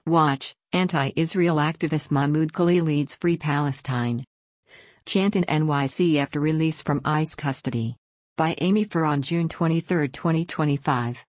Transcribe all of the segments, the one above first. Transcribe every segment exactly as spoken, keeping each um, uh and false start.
Watch, anti-Israel activist Mahmoud Khalil leads Free Palestine. Chant in N Y C after release from ICE custody. By Amy Farr on June twenty-third, twenty twenty-five.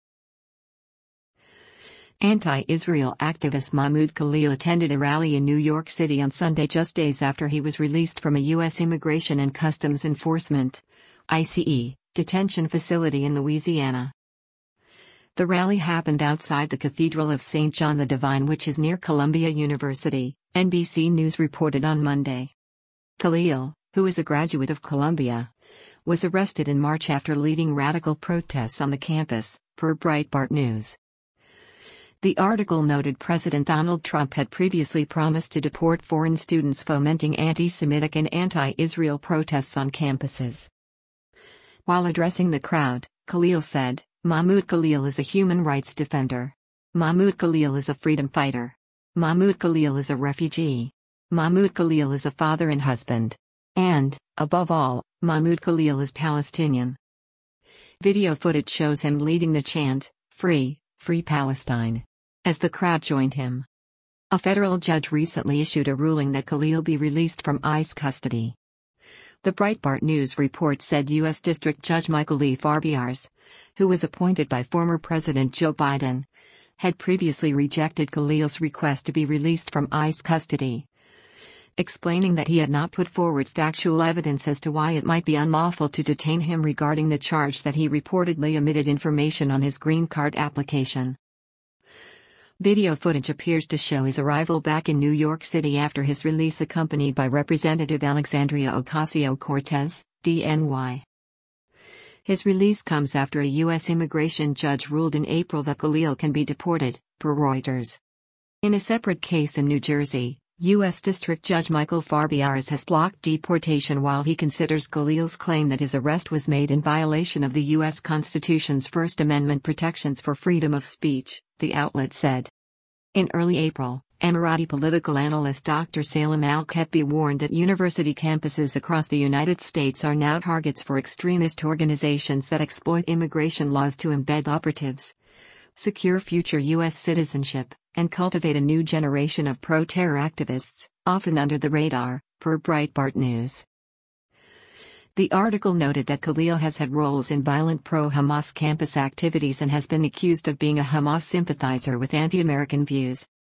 Anti-Israel activist Mahmoud Khalil attended a rally in New York City on Sunday just days after he was released from a U S Immigration and Customs Enforcement (I C E) detention facility in Louisiana. The rally happened outside the Cathedral of Saint John the Divine, which is near Columbia University, N B C News reported on Monday. Khalil, who is a graduate of Columbia, was arrested in March after leading radical protests on the campus, per Breitbart News. The article noted President Donald Trump had previously promised to deport foreign students fomenting anti-Semitic and anti-Israel protests on campuses. While addressing the crowd, Khalil said, "Mahmoud Khalil is a human rights defender. Mahmoud Khalil is a freedom fighter. Mahmoud Khalil is a refugee. Mahmoud Khalil is a father and husband. And, above all, Mahmoud Khalil is Palestinian." Video footage shows him leading the chant, "Free, Free Palestine," as the crowd joined him. A federal judge recently issued a ruling that Khalil be released from ICE custody. The Breitbart News report said U S District Judge Michael E. Farbiarz, who was appointed by former President Joe Biden, had previously rejected Khalil's request to be released from ICE custody, explaining that he had not put forward factual evidence as to why it might be unlawful to detain him regarding the charge that he reportedly omitted information on his green card application. Video footage appears to show his arrival back in New York City after his release, accompanied by Representative Alexandria Ocasio-Cortez, D N Y. His release comes after a U S immigration judge ruled in April that Khalil can be deported, per Reuters. In a separate case in New Jersey, U S District Judge Michael Farbiarz has blocked deportation while he considers Khalil's claim that his arrest was made in violation of the U S Constitution's First Amendment protections for freedom of speech, the outlet said. In early April, Emirati political analyst Doctor Salem Al-Khatbi warned that university campuses across the United States are now targets for extremist organizations that exploit immigration laws to embed operatives, secure future U S citizenship, and cultivate a new generation of pro-terror activists, often under the radar, per Breitbart News. The article noted that Khalil has had roles in violent pro-Hamas campus activities and has been accused of being a Hamas sympathizer with anti-American views.